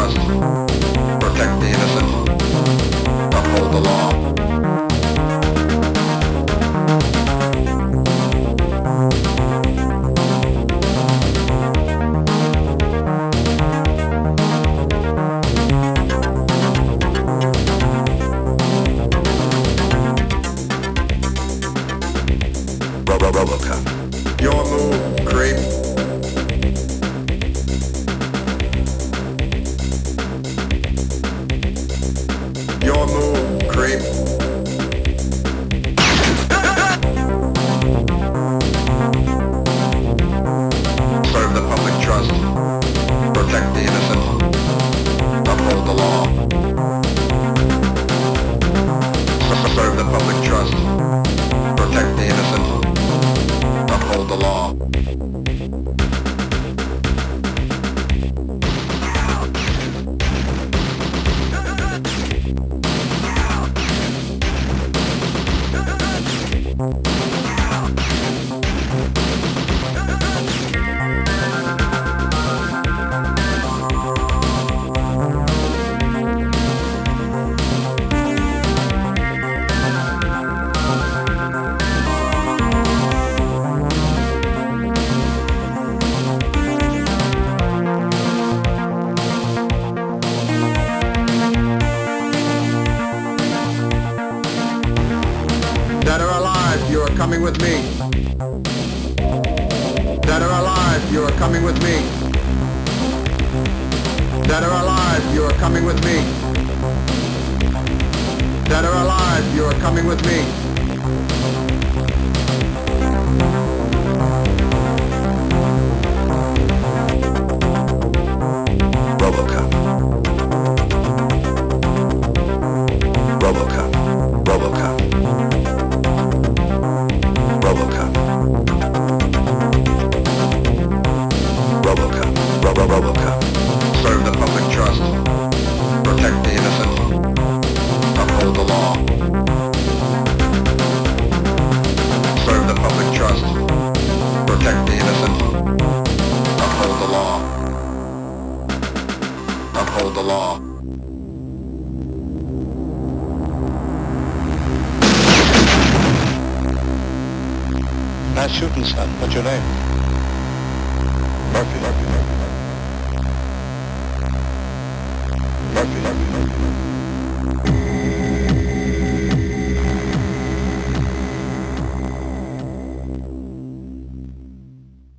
trust. Protect the innocent. Uphold the law. RoboCop. Your move, creep. Your move, creep. Serve the public trust. Protect the innocent. Uphold the law. Serve the public trust. Protect the innocent. Uphold the law. Dead or alive, you are coming with me. Dead or alive, you are coming with me. Dead or alive, you are coming with me. Dead or alive, you are coming with me. RoboCop. RoboCop. RoboCop. RoboCop. RoboCop. RoboCop. Serve the public trust. Protect the innocent. Uphold the law. Serve the public trust. Protect the innocent. Uphold the law. Uphold the law. Nice shooting, son. What's your name? Murphy.